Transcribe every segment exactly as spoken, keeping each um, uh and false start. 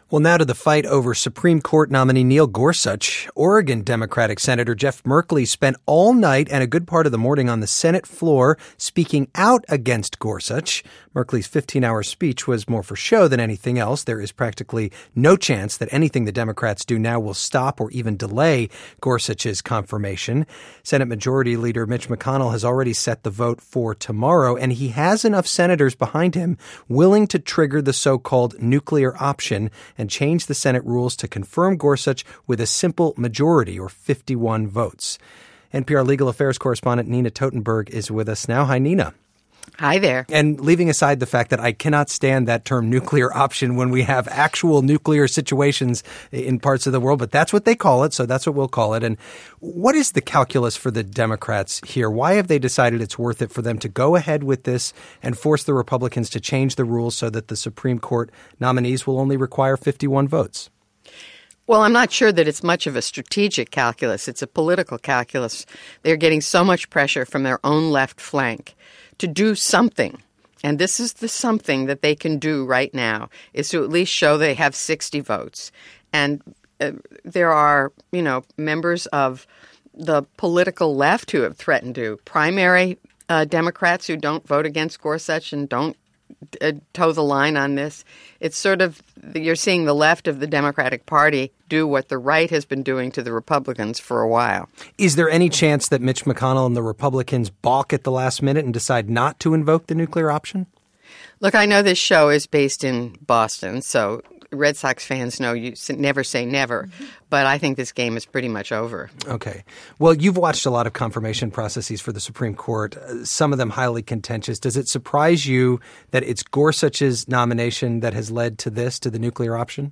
Well, now to the fight over Supreme Court nominee Neil Gorsuch. Oregon Democratic Senator Jeff Merkley spent all night and a good part of the morning on the Senate floor speaking out against Gorsuch. Merkley's fifteen-hour speech was more for show than anything else. There is practically no chance that anything the Democrats do now will stop or even delay Gorsuch's confirmation. Senate Majority Leader Mitch McConnell has already set the vote for tomorrow, and he has enough senators behind him willing to trigger the so-called nuclear option and change the Senate rules to confirm Gorsuch with a simple majority, or fifty-one votes. N P R legal affairs correspondent Nina Totenberg is with us now. Hi, Nina. Hi there. And leaving aside the fact that I cannot stand that term nuclear option when we have actual nuclear situations in parts of the world, but that's what they call it, so that's what we'll call it. And what is the calculus for the Democrats here? Why have they decided it's worth it for them to go ahead with this and force the Republicans to change the rules so that the Supreme Court nominees will only require fifty-one votes? Well, I'm not sure that it's much of a strategic calculus. It's a political calculus. They're getting so much pressure from their own left flank to do something. And this is the something that they can do right now, is to at least show they have sixty votes. And uh, there are, you know, members of the political left who have threatened to, primary uh, Democrats who don't vote against Gorsuch and don't uh, toe the line on this. It's sort of, you're seeing the left of the Democratic Party do what the right has been doing to the Republicans for a while. Is there any chance that Mitch McConnell and the Republicans balk at the last minute and decide not to invoke the nuclear option? Look, I know this show is based in Boston, so Red Sox fans know you never say never, mm-hmm. but I think this game is pretty much over. Okay. Well, you've watched a lot of confirmation processes for the Supreme Court, uh, some of them highly contentious. Does it surprise you that it's Gorsuch's nomination that has led to this, to the nuclear option?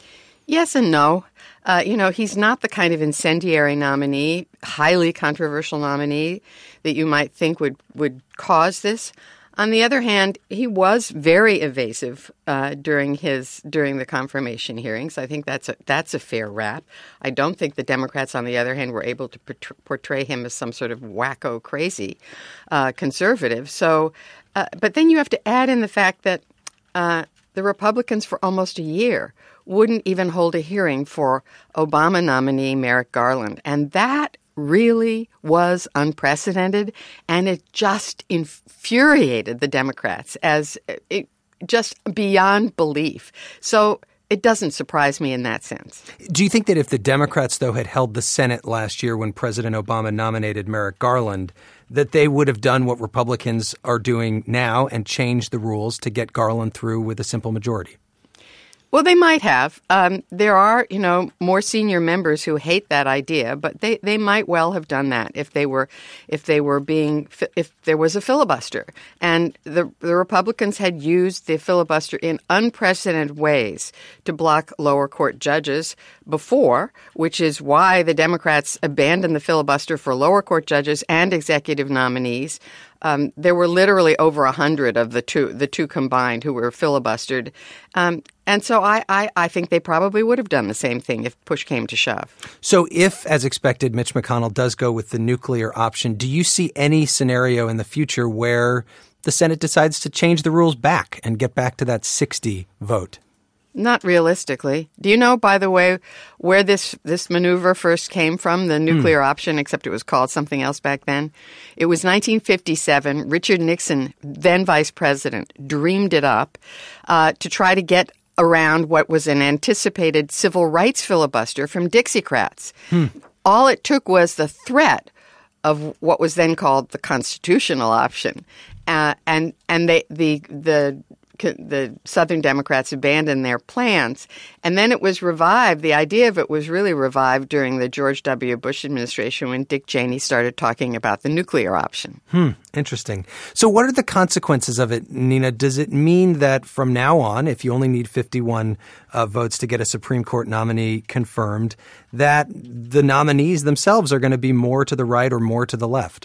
Yes and no. Uh, you know, he's not the kind of incendiary nominee, highly controversial nominee that you might think would, would cause this. On the other hand, he was very evasive uh, during his during the confirmation hearings. I think that's a, that's a fair rap. I don't think the Democrats, on the other hand, were able to portray him as some sort of wacko crazy uh, conservative. So, uh, but then you have to add in the fact that uh, the Republicans for almost a year wouldn't even hold a hearing for Obama nominee Merrick Garland, and that really was unprecedented, and it just infuriated the Democrats as it, just beyond belief. So it doesn't surprise me in that sense. Do you think that if the Democrats, though, had held the Senate last year when President Obama nominated Merrick Garland, that they would have done what Republicans are doing now and changed the rules to get Garland through with a simple majority? Well, they might have. Um, there are, you know, more senior members who hate that idea, but they, they might well have done that if they were if they were being if there was a filibuster. And the the Republicans had used the filibuster in unprecedented ways to block lower court judges before, which is why the Democrats abandoned the filibuster for lower court judges and executive nominees. Um, there were literally over a hundred of the two, the two combined, who were filibustered. Um, and so I, I, I think they probably would have done the same thing if push came to shove. So if, as expected, Mitch McConnell does go with the nuclear option, do you see any scenario in the future where the Senate decides to change the rules back and get back to that sixty vote? Not realistically. Do you know, by the way, where this, this maneuver first came from, the nuclear mm. option, except it was called something else back then? It was nineteen fifty-seven. Richard Nixon, then vice president, dreamed it up uh, to try to get around what was an anticipated civil rights filibuster from Dixiecrats. Hmm. All it took was the threat of what was then called the constitutional option. Uh, and and they, the the the Southern Democrats abandoned their plans. And then it was revived. The idea of it was really revived during the George W. Bush administration when Dick Cheney started talking about the nuclear option. Hmm. Interesting. So what are the consequences of it, Nina? Does it mean that from now on, if you only need fifty-one uh, votes to get a Supreme Court nominee confirmed, that the nominees themselves are going to be more to the right or more to the left?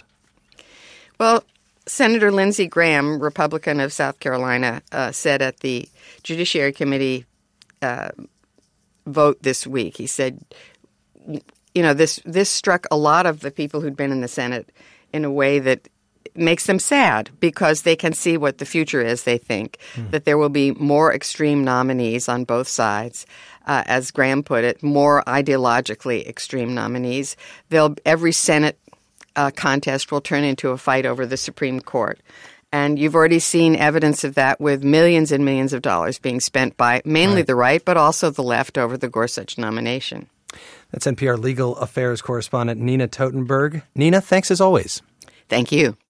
Well, Senator Lindsey Graham, Republican of South Carolina, uh, said at the Judiciary Committee uh, vote this week, he said, you know, this this struck a lot of the people who'd been in the Senate in a way that makes them sad because they can see what the future is, they think, mm. that there will be more extreme nominees on both sides. Uh, as Graham put it, more ideologically extreme nominees. They'll, every Senate uh, contest will turn into a fight over the Supreme Court. And you've already seen evidence of that with millions and millions of dollars being spent by mainly right. the right, but also the left over the Gorsuch nomination. That's N P R legal affairs correspondent Nina Totenberg. Nina, thanks as always. Thank you.